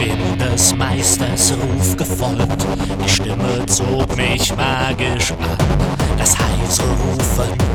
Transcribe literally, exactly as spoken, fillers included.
bin des Meisters Ruf gefolgt, die Stimme zog mich magisch an. Das heisere Rufen